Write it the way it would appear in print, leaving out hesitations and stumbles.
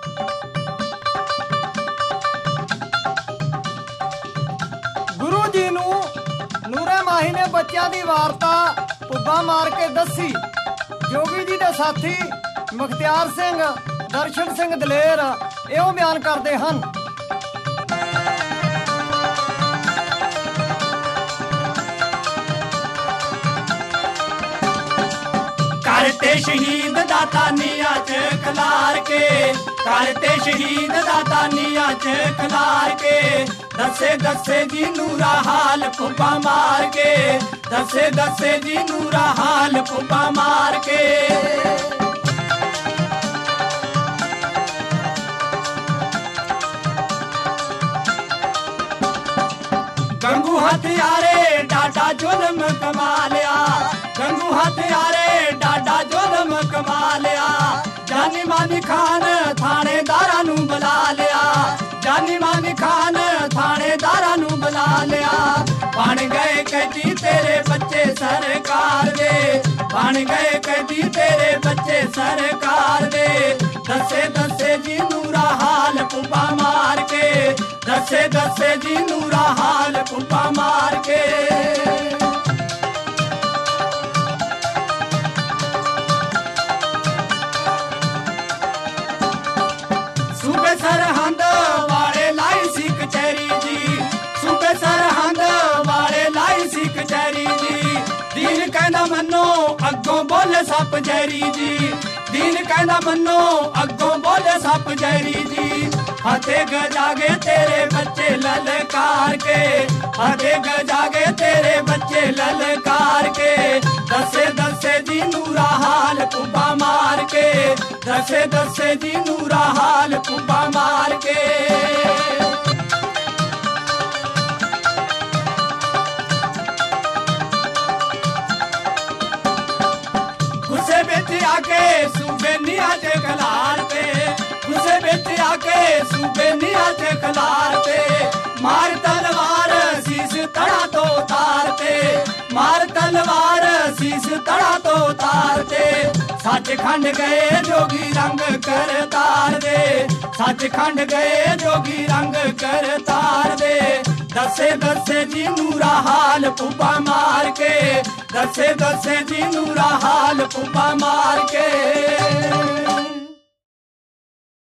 गुरु जी नू नूरे माही ने बच्चों की वार्ता पुब्बा मार के दसी। जोगी जी के साथी मुख्तियार सिंह, दर्शन सिंह दलेर इहो बयान करते हैं। करते शहीद दाता निया च खलार के, करते शहीद दाता निया च खलार के, दसे दसे जी नूरा हाल पुब्बा मार के, दसे दसे जी नूरा हाल पुब्बा मार के। गंगू हथियारे डाडा जुल्म कमा लिया, गंगू हथियारे डाडा जुल्म कमा लिया, जानी मानी खान थानेदारा नू बुला लिया, जानी मानी खान थानेदारा नू बुला लिया। बन गए कैदी तेरे बच्चे सरकार दे, बन गए कैदी तेरे बच्चे सरकार दे, दसे दसे जी नूरा हाल पुब्बा मार के, दसे दसे जी नूरा हाल पुब्बा मार के। सूबे सरहंद वाले लाई सी कचहरी जी, सूबे सरहंद वाले लाई सी कचहरी जी, दीन कहना मनो अगों बोले सप जहरी जी, दीन कहना मनो अगों बोले सप जहरी जी। हथे गजागे तेरे बच्चे ललकार के, हथे गजागे तेरे बच्चे ललकार के, दसे दसे जी नूरा हाल पुब्बा मार के, दसे दसे जी नूरा हाल पुब्बा मार के। गुस्से बिच आके सूबे निया च खलार पे, गुस्से बिच आके सूबे निया च खलार पे, मार तलवार शीश तड़ा तो तारते, मार तलवार शीश तड़ा तो तारते। सचखंड गए जोगी रंग कर तार दे, सचखंड गए जोगी रंग कर तार दे, दसे दसे जी नूरा हाल पुब्बा मार के, दसे दसे जी नूरा हाल पुब्बा मार के।